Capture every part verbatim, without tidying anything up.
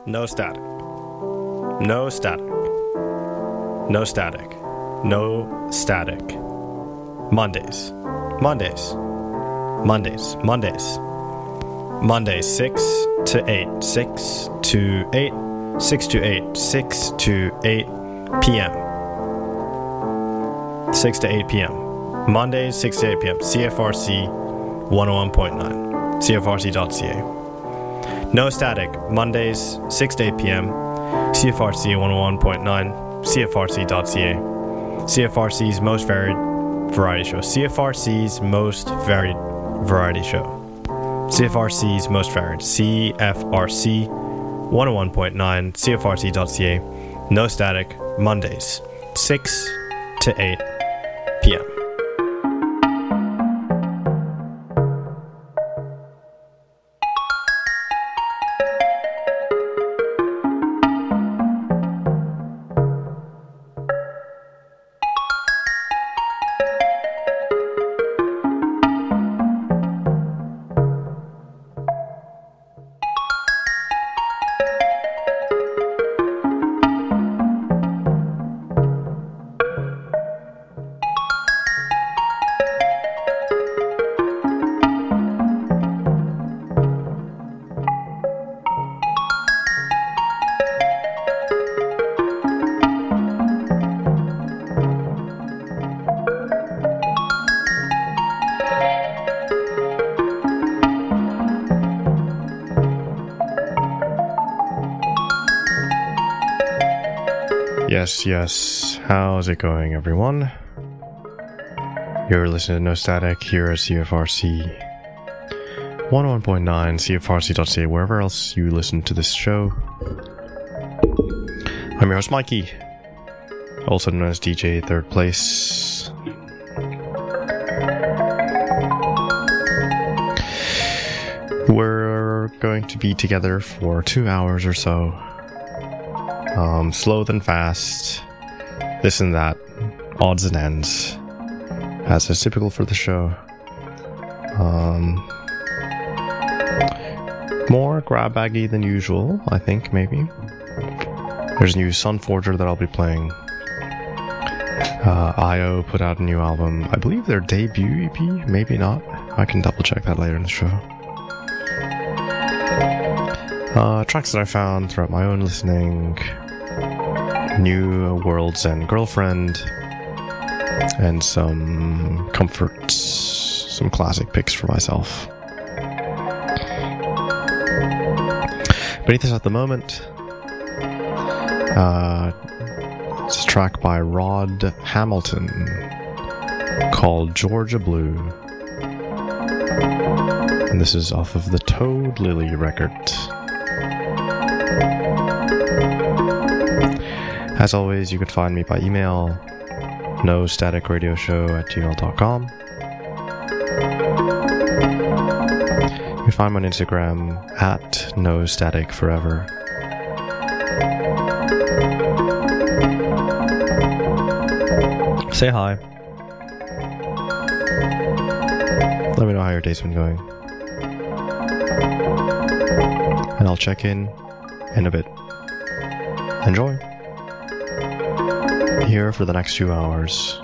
No static. No static. No static. No static. Mondays. Mondays. Mondays. Mondays. Mondays six to eight. six to eight. six to eight. six to eight p.m. six to eight p.m. Mondays six to eight p.m. C F R C one oh one point nine. C F R C dot C A. No static. Mondays six to eight p.m. C F R C one oh one point nine. C F R C dot C A. C F R C's most varied variety show. C F R C's most varied variety show. C F R C's most varied. C F R C one oh one point nine. C F R C dot C A. No static. Mondays six to eight p.m. Yes, yes. How's it going, everyone? You're listening to No Static here at C F R C one oh one point nine, C F R C dot C A, wherever else you listen to this show. I'm your host, Mikey, also known as D J Third Place. We're going to be together for two hours or so. Um, slow then fast, this and that, odds and ends, as is typical for the show. Um, more grab baggy than usual, I think, maybe. There's a new Sunforger that I'll be playing. Uh, I O put out a new album, I believe their debut E P, maybe not. I can double check that later in the show. Uh, tracks that I found throughout my own listening. New World's End Girlfriend, and some comforts, some classic picks for myself. Beneath us at the moment, uh, it's a track by Rod Hamilton called Georgia Blue, and this is off of the Toad Lily record. As always, you can find me by email, no static radio show at gmail dot com. You can find me on Instagram at no static forever. Say hi. Let me know how your day's been going. And I'll check in in a bit. Enjoy. Here for the next two hours.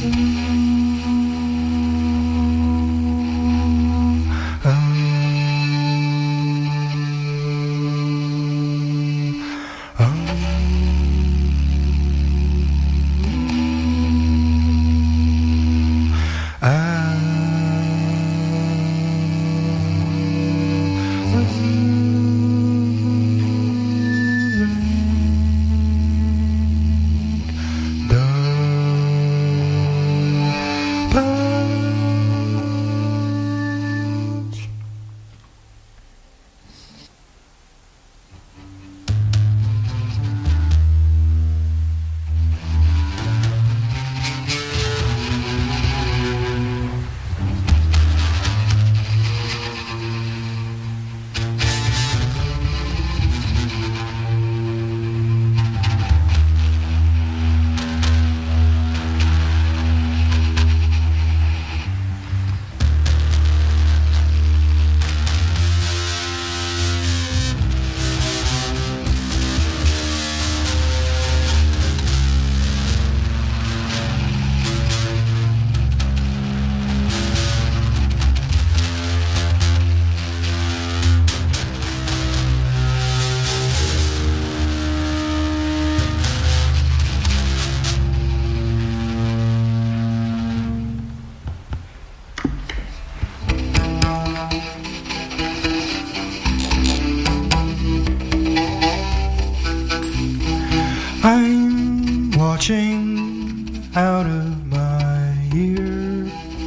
watching out of my ear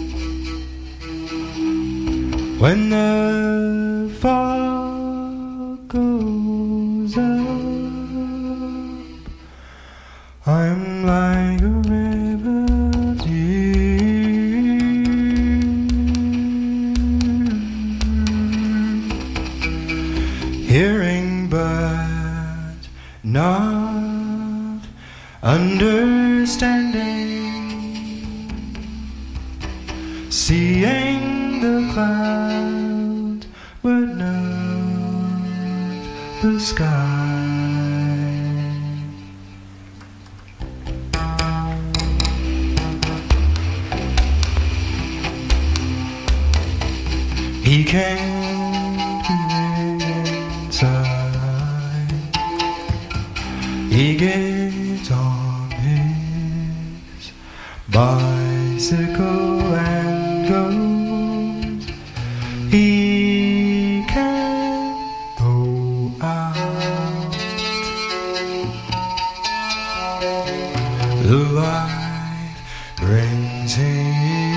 when the fog goes up. I'm like a river deep, hearing but not understanding, seeing the cloud but not the sky. He came to me inside. He gets on his bicycle and goes. He can't go out. The light brings him.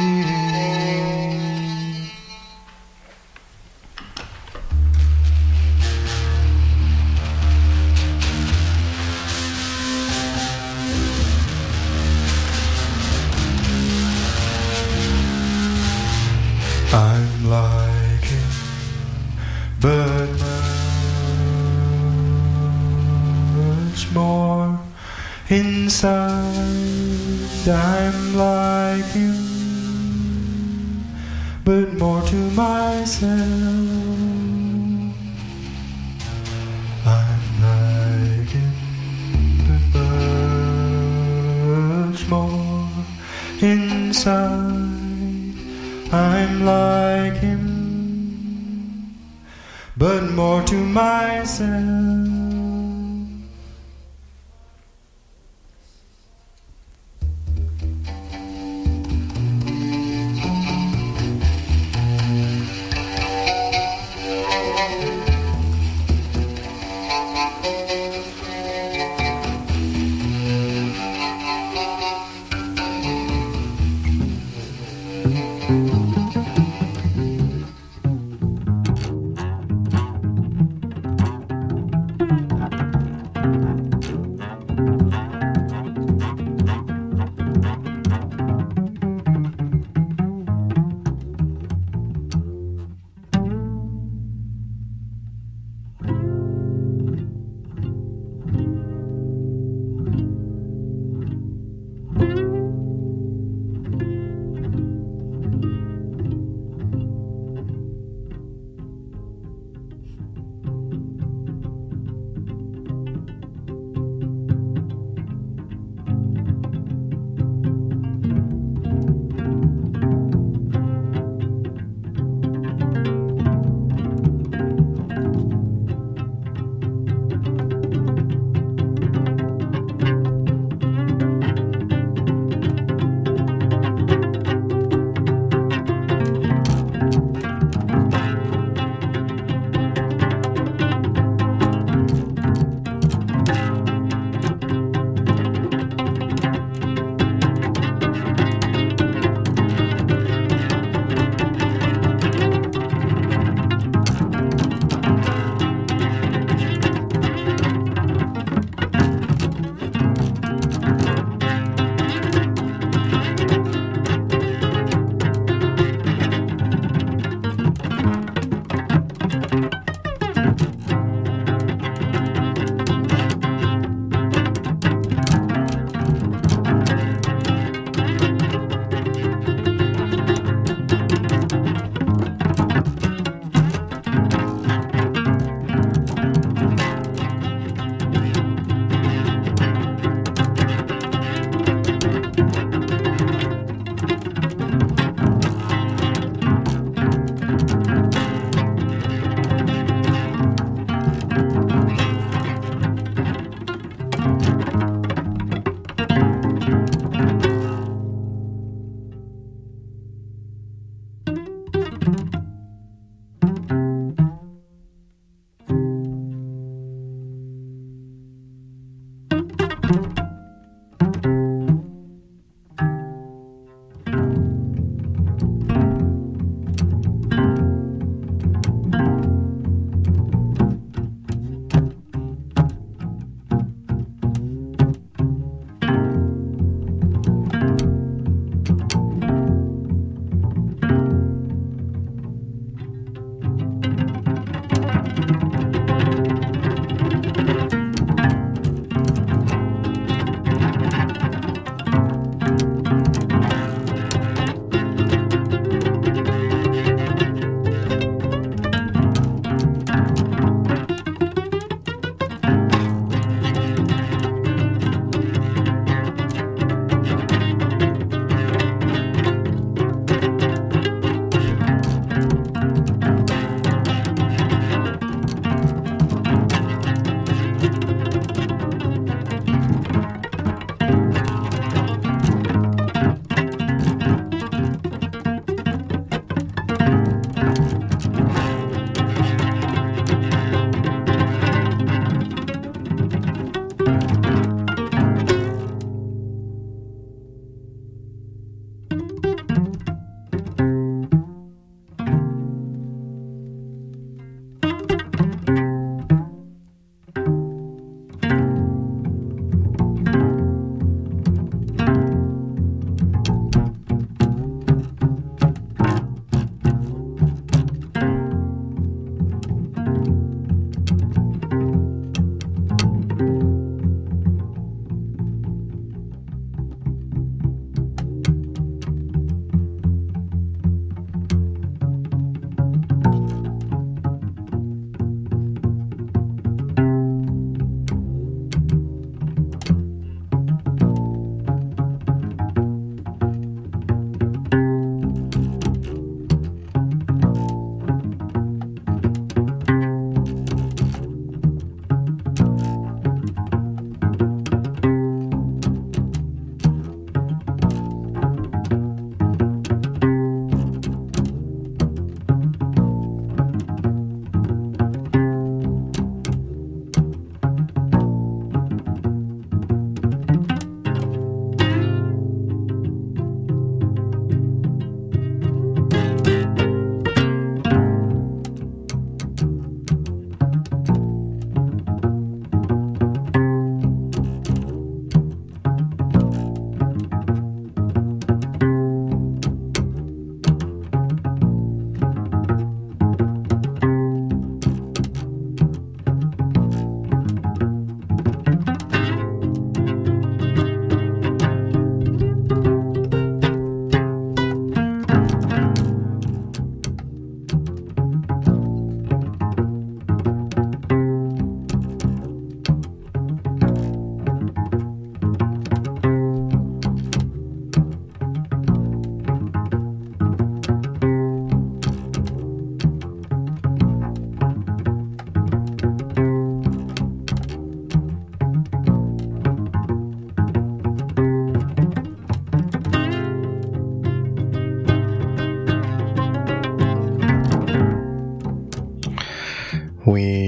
I'm like him, but much more inside. I'm like him, but more to myself. I'm like him, but much more inside. I'm like him, but more to myself.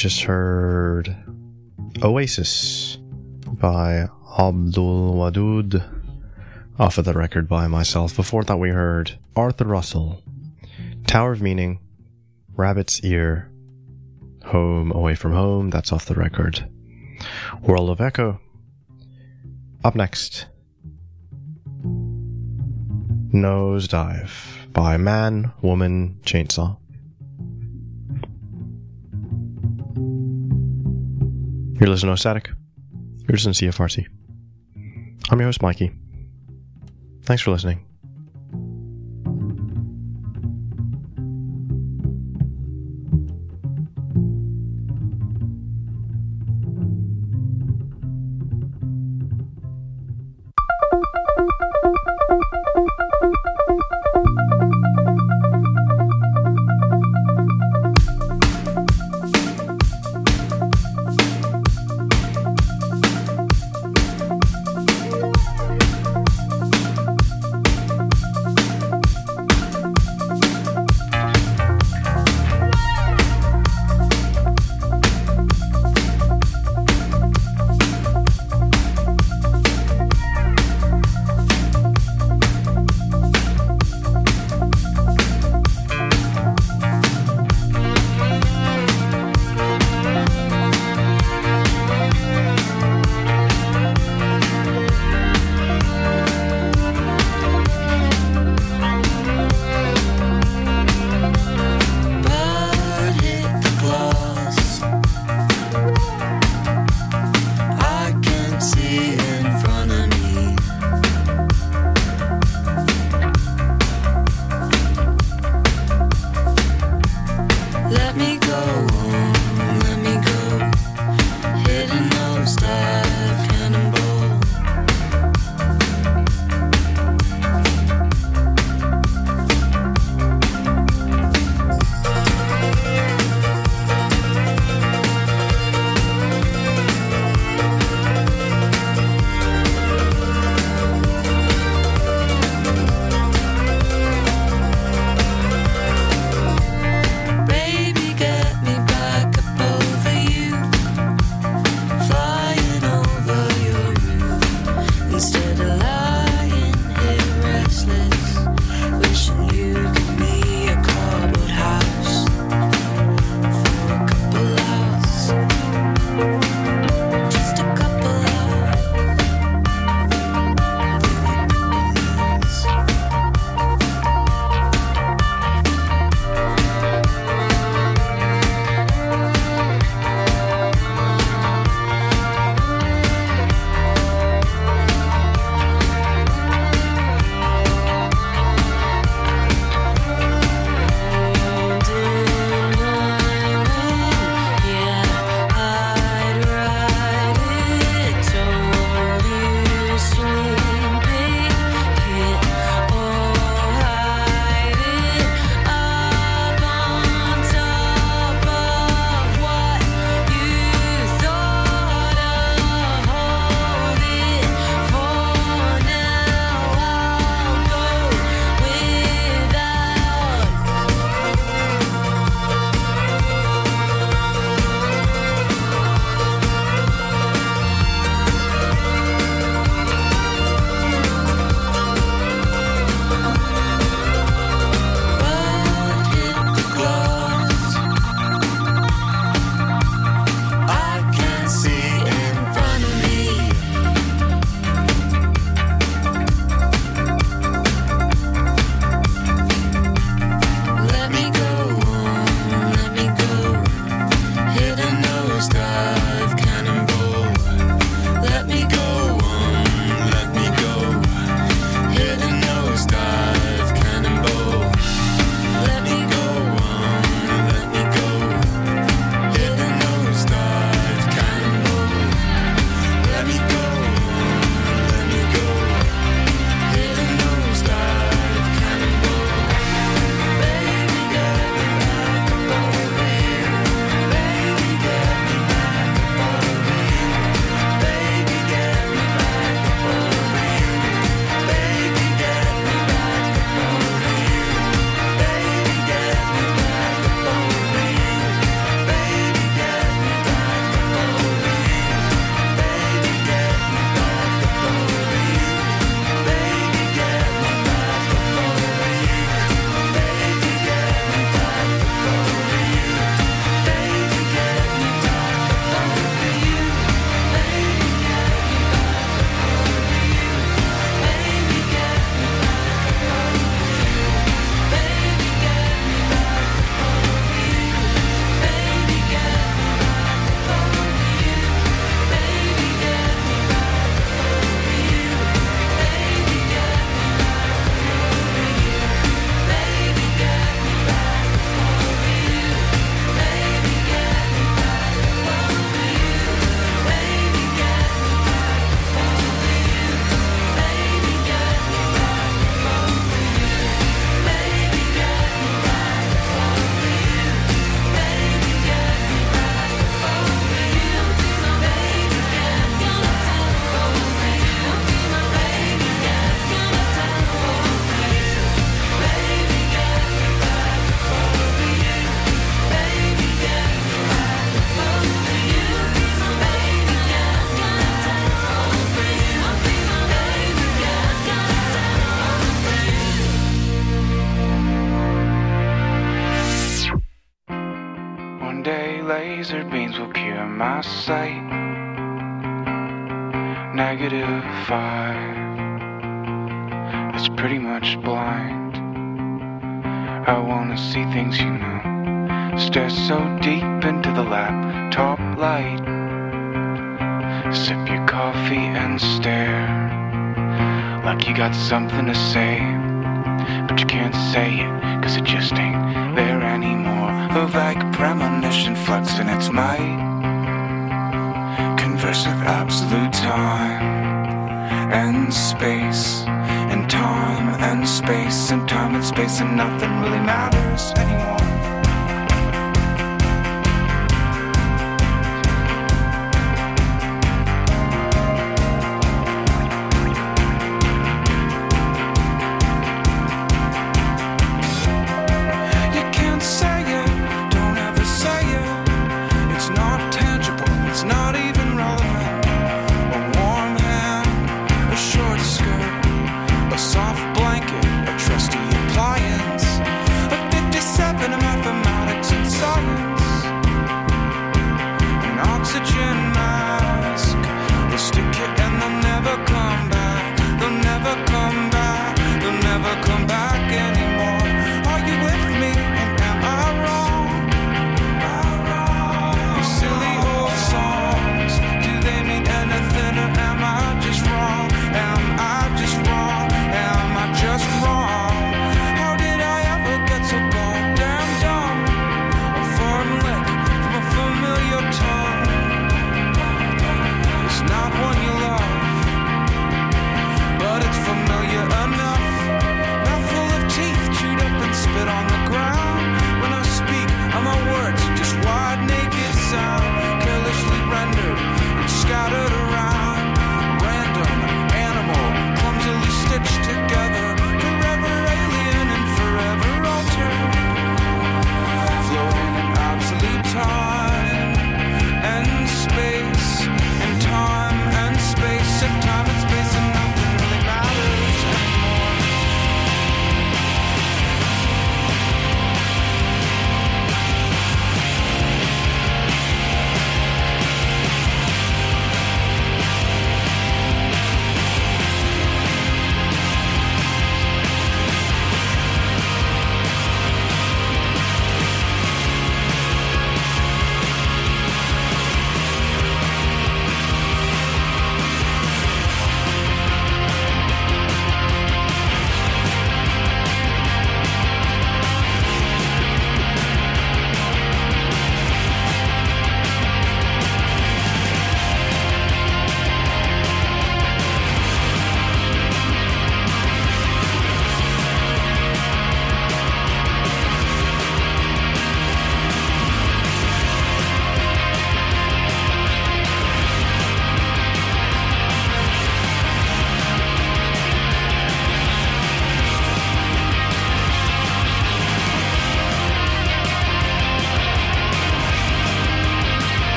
just heard Oasis by Abdul Wadud, off of the record by myself. Before that, we heard Arthur Russell, Tower of Meaning, Rabbit's Ear, Home Away from Home, that's off the record. World of Echo. Up next, Nosedive by Man, Woman, Chainsaw. You're listening to No Static. You're listening to C F R C. I'm your host, Mikey. Thanks for listening. laser beams will cure my sight. Negative five. It's pretty much blind. I wanna see things, you know. Stare so deep into the laptop light. Sip your coffee and stare like you got something to say, but you can't say it, cause it just ain't there anymore. A vague premonition flexing its might. Converse with absolute time and space, and time and space, and time and space, and nothing really matters anymore.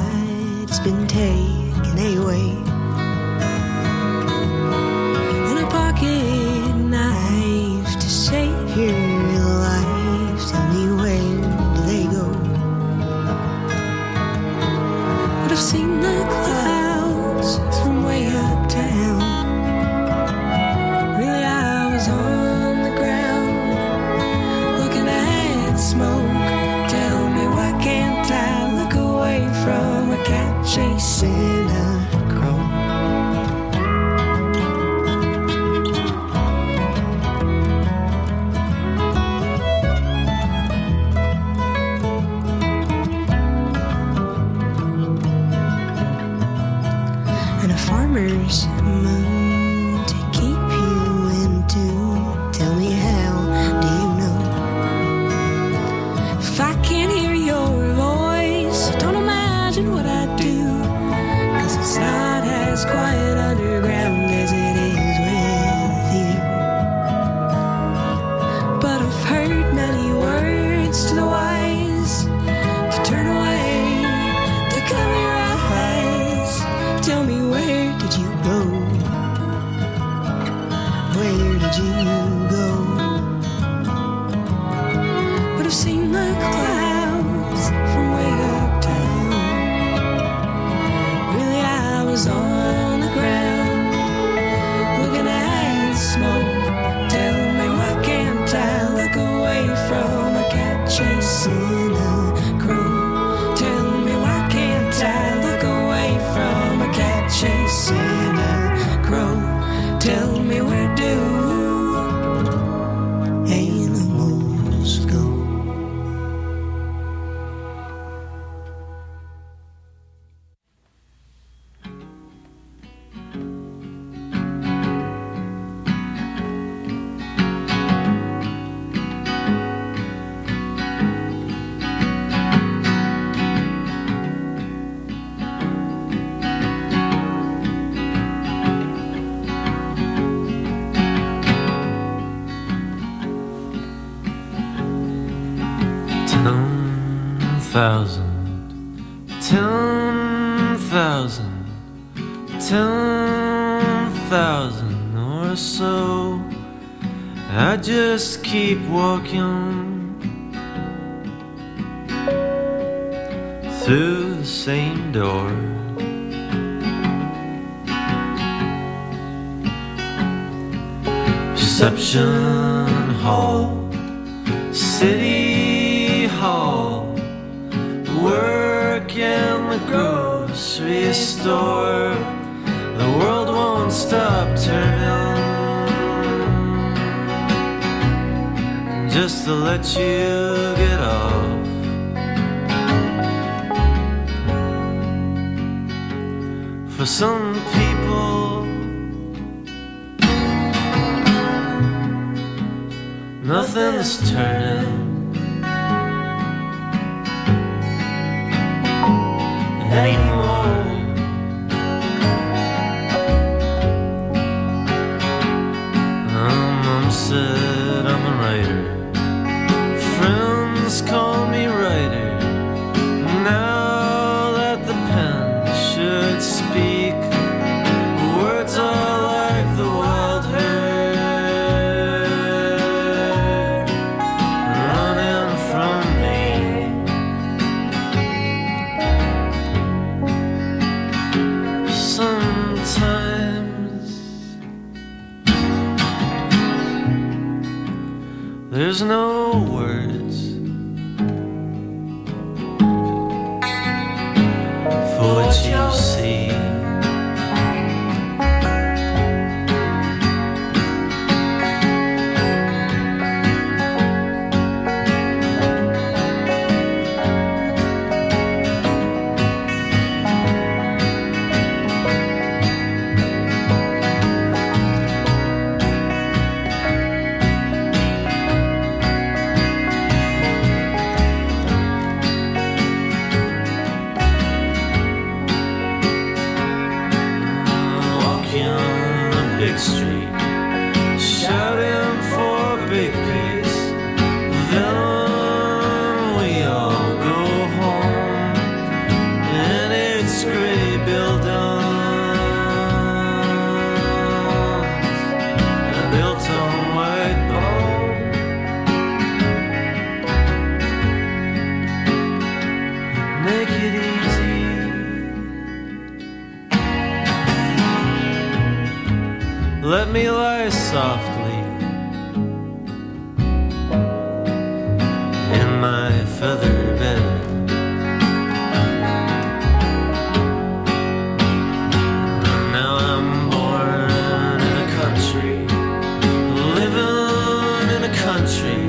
Been taken away, and a I've seen the clouds from way uptown. Really, I was on the ground looking at smoke. Tell me, why can't I look away from a cat chasing a crow? And a farmer's moon to keep you in tune. Tell me, how do you know? If I can't hear your voice, don't imagine what I do. 'Cause it's not as quiet underground as it is with you. But I've heard many words to the wise, to turn away, to cover your eyes. Tell me, where did you go? Where did you go? But I've seen the clouds from way uptown. Really, I was on the ground looking at smoke. Tell me, why can't I look away from a cat chasing a crow? Tell me, why can't I look away from a cat chasing a crow? Tell me, where do animals go? Ten thousand, ten thousand, ten thousand or so. I just keep walking through the same door. Reception hall, city hall, work in the grocery store. The world won't stop turning just to let you get off. For some people, nothing's turning anymore. I'm, I'm sad, I'm a writer. Friends call me writer. Now that the pen should speak, words are like the wild herd running from me. Sometimes there's no words for what you see. Street, shouting for big peace. Then we all go home in its gray buildings built on white bone. Make it easy. let me lie softly in my feather bed. Now I'm born in a country, living in a country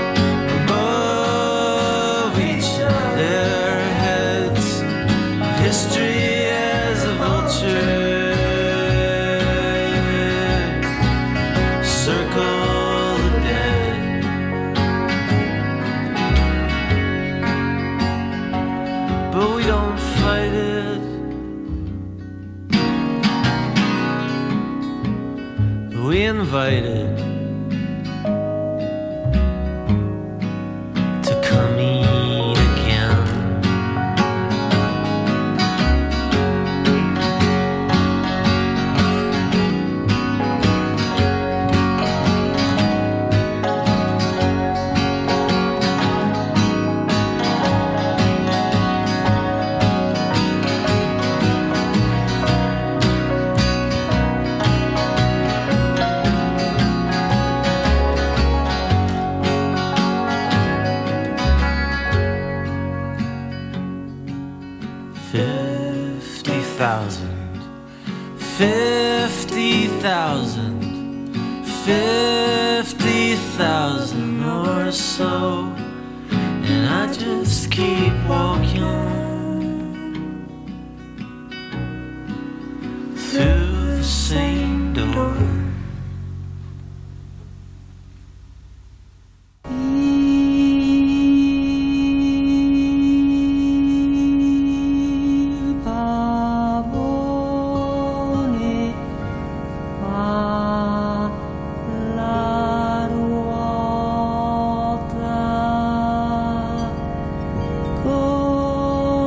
above each of their heads. History as a vulture circle the dead. But we don't fight it, we invite it to come eat again. Fifty thousand, fifty thousand, fifty thousand or so, and I just keep walking through the same door. Go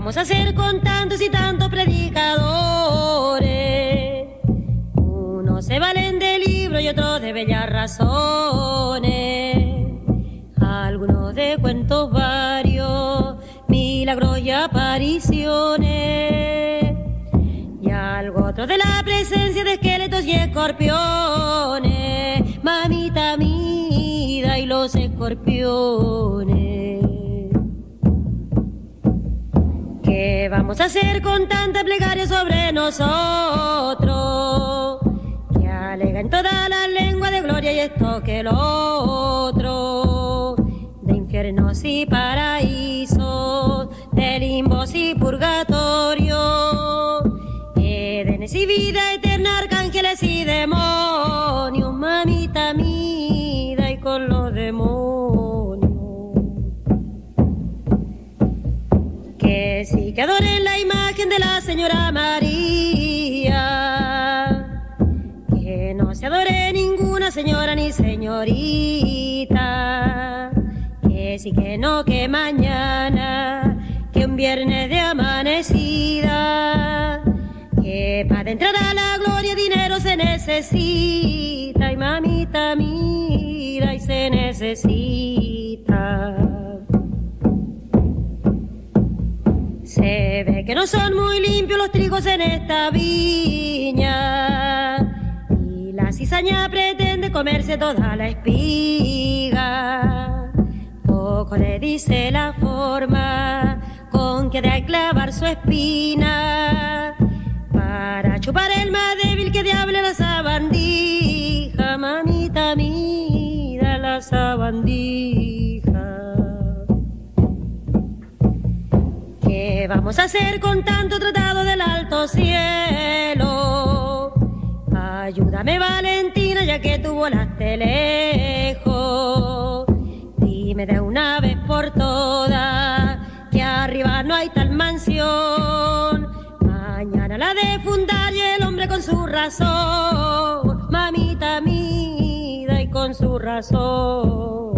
vamos a hacer con tantos y tantos predicadores? Unos se valen de libros y otros de bellas razones, algunos de cuentos varios, milagros y apariciones, y algo otro de la presencia de esqueletos y escorpiones. Mamita mida y los escorpiones. ¿Qué vamos a hacer con tanta plegaria sobre nosotros? Que alega en toda la lengua de gloria y esto que lo otro, de infiernos y paraísos, de limbos y purgatorio, Edenes y vida eterna, arcángeles y demonios. Mamita mida y con los demonios. Que sí que adoren la imagen de la Señora María, que no se adore ninguna señora ni señorita, que sí que no, que mañana, que un viernes de amanecida, que para entrar a la gloria dinero se necesita, y mamita mira y se necesita. Se ve que no son muy limpios los trigos en esta viña, y la cizaña pretende comerse toda la espiga. Poco le dice la forma con que de a clavar su espina, para chupar el más débil que diable la sabandija. Mamita mira la sabandija. ¿Qué vamos a hacer con tanto tratado del alto cielo? Ayúdame, Valentina, ya que tú volaste lejos. Dime de una vez por todas que arriba no hay tal mansión. Mañana la de fundar y el hombre con su razón. Mamita mida y con su razón.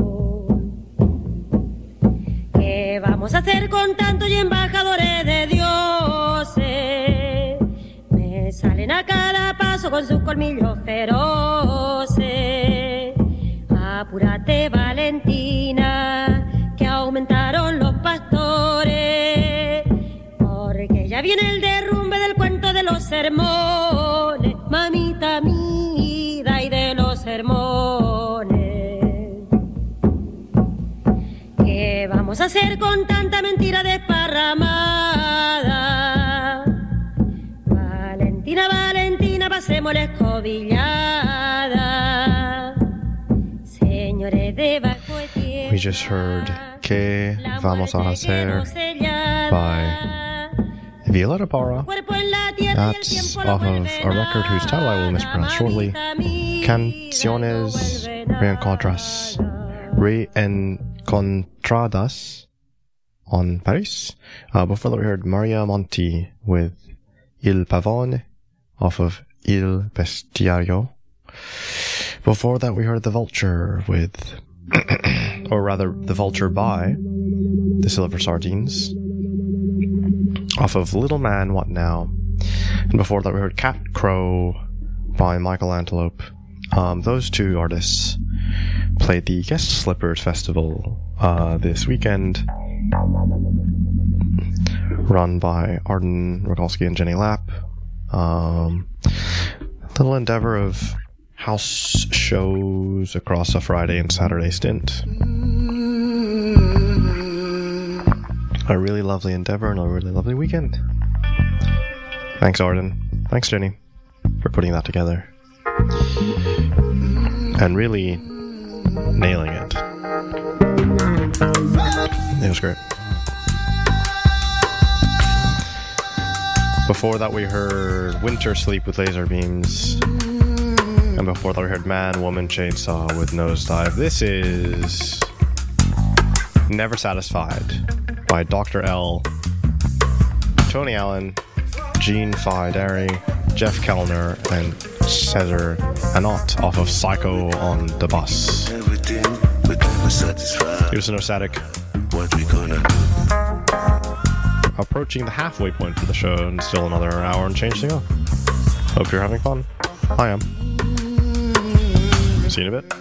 ¿Qué vamos a hacer con tantos y embajadores de dioses? Me salen a cada paso con sus colmillos feroces. Apúrate, Valentina, que aumentaron los pastores, porque ya viene el derrumbe del cuento de los sermones. Mamita mida y de los sermones. ¿Qué vamos a hacer con tanta mentira desparramada? Valentina, Valentina, pasemos la escobillada. Señores de bajo tierra, We just heard ¿Qué vamos a hacer? By Violeta Parra. That's off of a record whose title I will mispronounce shortly. Canciones Reencontradas, Reencontradas on Paris. Uh, before that we heard Maria Monti with Il Pavone off of Il Bestiario. Before that we heard The Vulture with, or rather The Vulture by The Silver Sardines off of Little Man, What Now? And before that we heard Cat Crow by Michael Antelope. Um, those two artists played the Guest Slippers Festival uh, this weekend, run by Arden Rogalski and Jenny Lapp. Um, little endeavor of house shows across a Friday and Saturday stint. A really lovely endeavor and a really lovely weekend. Thanks, Arden. Thanks, Jenny, for putting that together. And really nailing it. It was great. Before that we heard Winter Sleep with Laser Beams. And before that we heard Man, Woman, Chainsaw with Nosedive. This is Never Satisfied by Doctor L, Tony Allen, Gene Fideri, Jeff Kellner, and Cesar Anot off of Psycho on the Bus. Here's No Static. What we gonna do? approaching the halfway point for the show and still another hour and change to go. Hope you're having fun. I am. See you in a bit.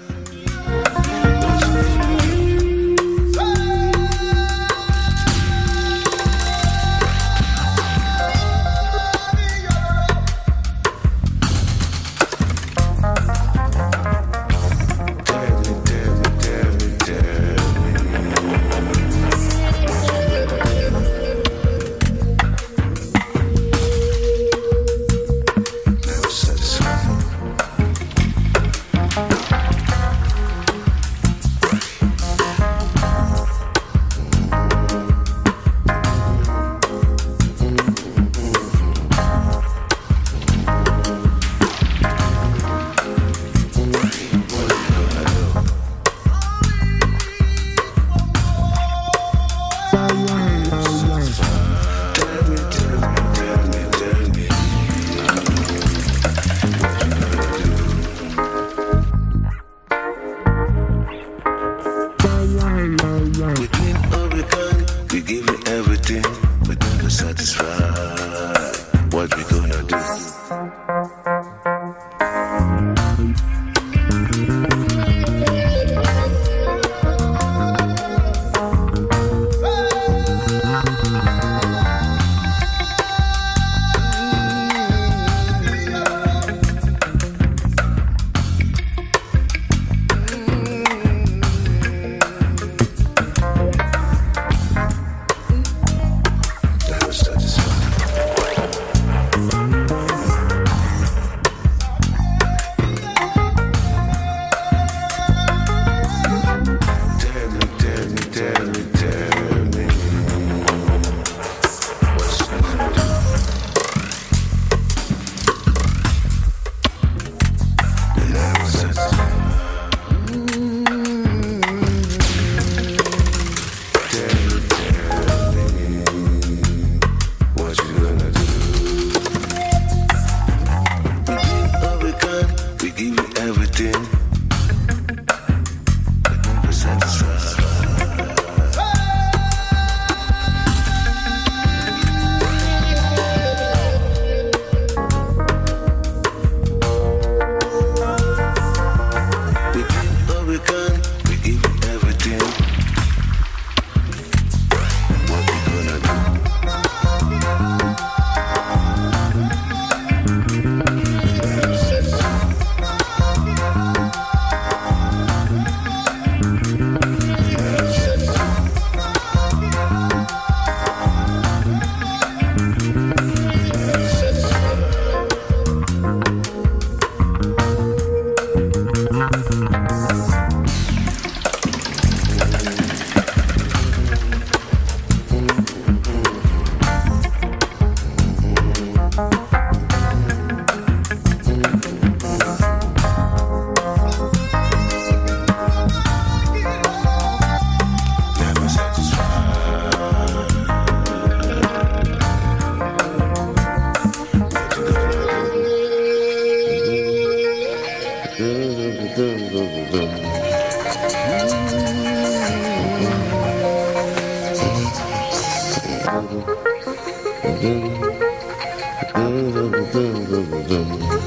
Boom, boom, boom, boom, boom.